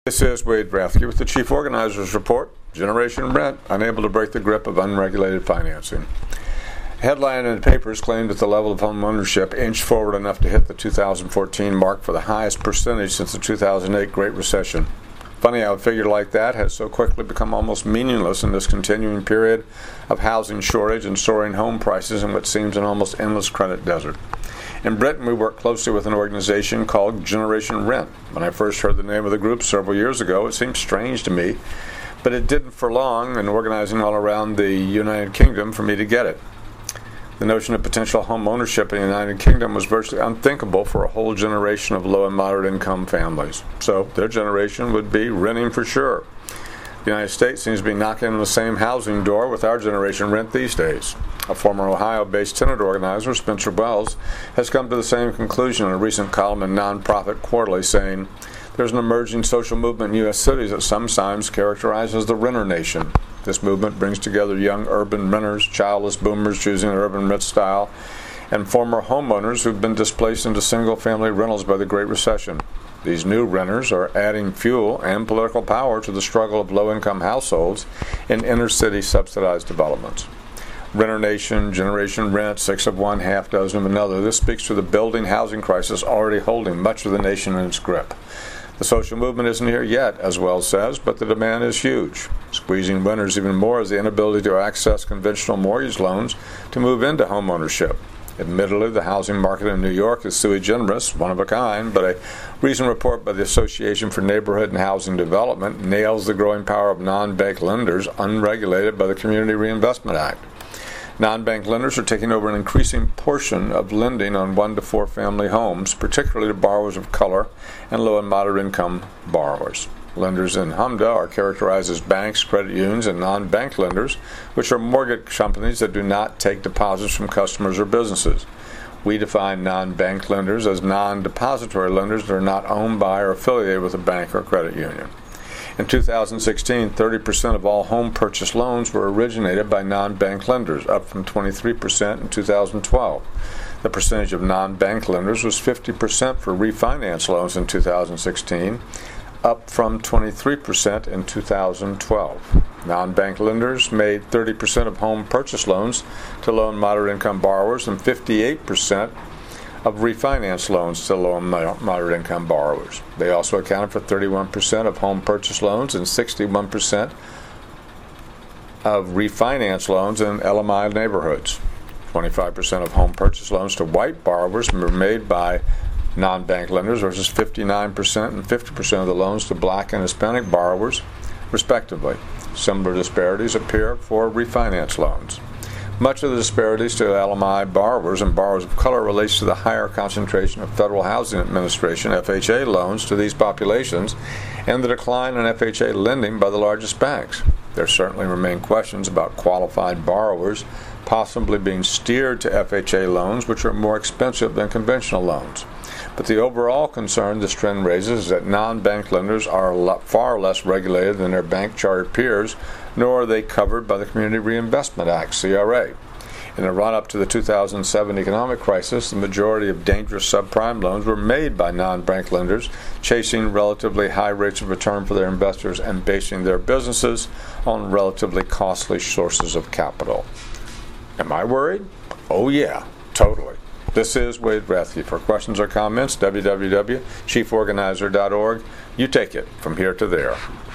This is Wade Rathke with the Chief Organizers Report. Generation Rent, unable to break the grip of unregulated financing. Headline in the papers claimed that the level of home ownership inched forward enough to hit the 2014 mark for the highest percentage since the 2008 Great Recession. Funny how a figure like that has so quickly become almost meaningless in this continuing period of housing shortage and soaring home prices in what seems an almost endless credit desert. In Britain, we work closely with an organization called Generation Rent. When I first heard the name of the group several years ago, it seemed strange to me, but it didn't for long in organizing all around the United Kingdom for me to get it. The notion of potential home ownership in the United Kingdom was virtually unthinkable for a whole generation of low and moderate income families. So their generation would be renting for sure. The United States seems to be knocking on the same housing door with our generation rent these days. A former Ohio-based tenant organizer, Spencer Wells, has come to the same conclusion in a recent column in Nonprofit Quarterly, saying, "There's an emerging social movement in U.S. cities that sometimes characterized as the renter nation. This movement brings together young urban renters, childless boomers choosing an urban rent style, and former homeowners who've been displaced into single-family rentals by the Great Recession. These new renters are adding fuel and political power to the struggle of low-income households in inner-city subsidized developments. Renter Nation, Generation Rent, six of one, half dozen of another. This speaks to the building housing crisis already holding much of the nation in its grip. The social movement isn't here yet, as Wells says, but the demand is huge. Squeezing renters even more is the inability to access conventional mortgage loans to move into home ownership. Admittedly, the housing market in New York is sui generis, one of a kind, but a recent report by the Association for Neighborhood and Housing Development nails the growing power of non-bank lenders unregulated by the Community Reinvestment Act. Non-bank lenders are taking over an increasing portion of lending on 1 to 4 family homes, particularly to borrowers of color and low and moderate income borrowers. Lenders in HMDA are characterized as banks, credit unions, and non-bank lenders, which are mortgage companies that do not take deposits from customers or businesses. We define non-bank lenders as non-depository lenders that are not owned by or affiliated with a bank or credit union. In 2016, 30% of all home purchase loans were originated by non-bank lenders, up from 23% in 2012. The percentage of non-bank lenders was 50% for refinance loans in 2016, up from 23% in 2012. Non-bank lenders made 30% of home purchase loans to low and moderate income borrowers and 58% of refinance loans to low and moderate income borrowers. They also accounted for 31% of home purchase loans and 61% of refinance loans in LMI neighborhoods. 25% of home purchase loans to white borrowers were made by non-bank lenders versus 59% and 50% of the loans to black and Hispanic borrowers, respectively. Similar disparities appear for refinance loans. Much of the disparities to LMI borrowers and borrowers of color relates to the higher concentration of Federal Housing Administration (FHA) loans to these populations and the decline in FHA lending by the largest banks. There certainly remain questions about qualified borrowers possibly being steered to FHA loans, which are more expensive than conventional loans. But the overall concern this trend raises is that non-bank lenders are far less regulated than their bank-chartered peers, nor are they covered by the Community Reinvestment Act, CRA. In the run-up to the 2007 economic crisis, the majority of dangerous subprime loans were made by non-bank lenders, chasing relatively high rates of return for their investors and basing their businesses on relatively costly sources of capital. Am I worried? Oh yeah, totally. This is Wade Rathke. For questions or comments, www.chieforganizer.org. You take it from here to there.